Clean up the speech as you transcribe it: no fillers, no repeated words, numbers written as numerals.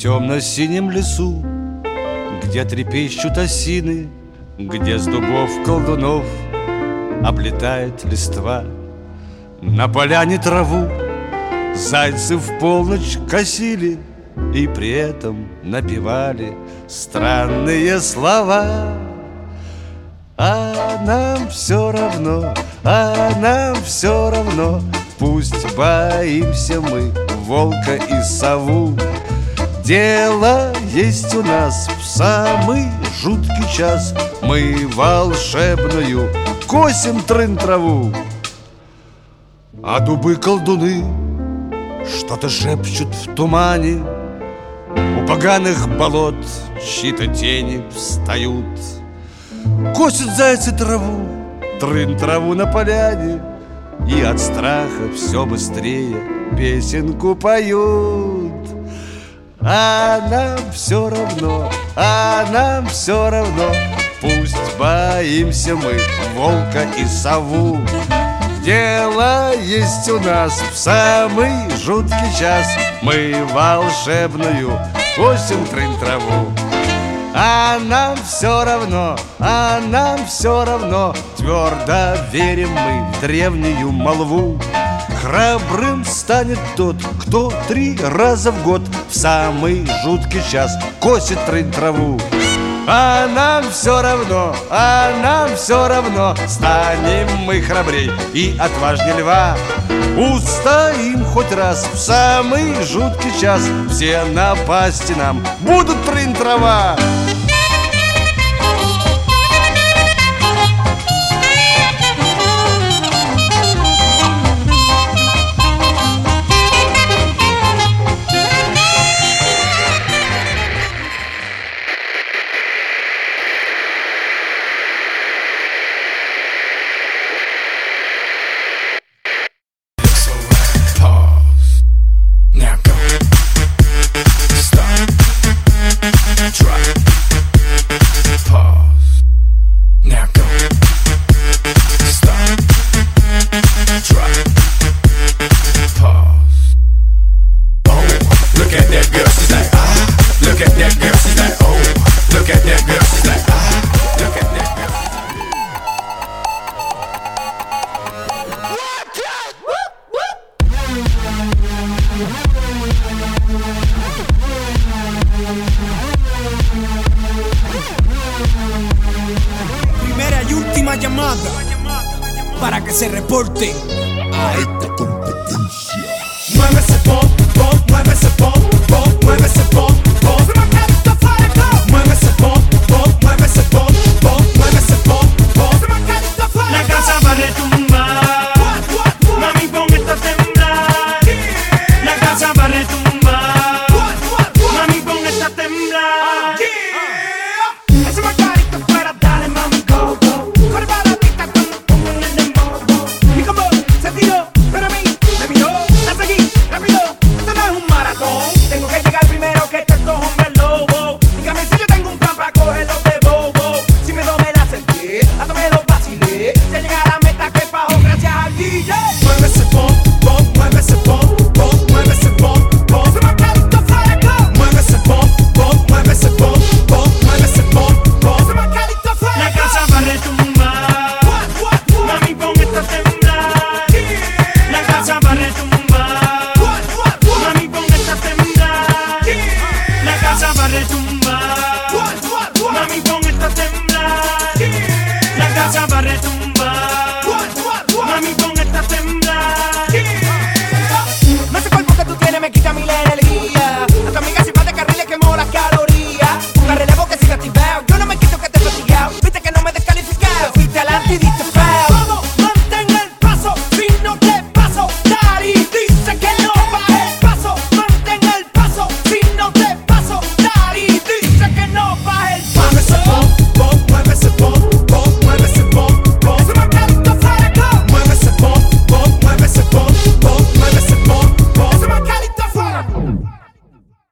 темно-синем лесу, где трепещут осины, где с дубов колдунов облетает листва. На поляне траву зайцы в полночь косили и при этом напевали странные слова. А нам все равно, а нам все равно, пусть боимся мы волка и сову. Дело есть у нас в самый жуткий час, мы волшебную косим трын-траву. А дубы-колдуны что-то шепчут в тумане, у поганых болот чьи-то тени встают. Косят зайцы траву, трын-траву на поляне, и от страха все быстрее песенку поют. А нам все равно, а нам все равно, пусть боимся мы волка и сову. Дело есть у нас в самый жуткий час, мы волшебную косим трын-траву. А нам все равно, а нам все равно, твердо верим мы в древнюю молву. Храбрым станет тот, кто 3 раза в год в самый жуткий час косит трын-траву. А нам все равно, а нам все равно, станем мы храбрей и отважней льва. Устоим хоть раз в самый жуткий час, все напасти нам будут трын-трава. Primera y última llamada para que se reporte a esta competencia. Mueve ese pop, pop, mueve ese pop, pop, mueve ese pop, pop. Mueve ese pop, pop, mueve ese pop, pop, mueve ese pop, pop. La casa va a retumbar, mami ponete a temblar. La casa va a retumbar, mami ponete a temblar. Ese margarito fuera, dale mami, go, go. Corre para la pista cuando pongan el dembow. Y como se tiró, pero a mí me miró, la seguí rápido. Esto no es un maratón, tengo que llegar primero que estos hombres lobo. Dígame si yo tengo un plan para cogerlos de bobo. Si me me la acerqué, hasta me lo vacilé. Se llega a la meta que bajo gracias al DJ. Mueve ese pop, pop, mueve ese pop, pop, mueve ese pop, pop. Ese margarito fuera, mueve ese pop, pop, mueve ese pop, pop, mueve ese pop, pop. Ese margarito fuera. La casa va a retumbar, mami ponete a temblar. La casa va a retumbar, mami ponete a temblar. La casa va a retumbar, mami ponete a temblar.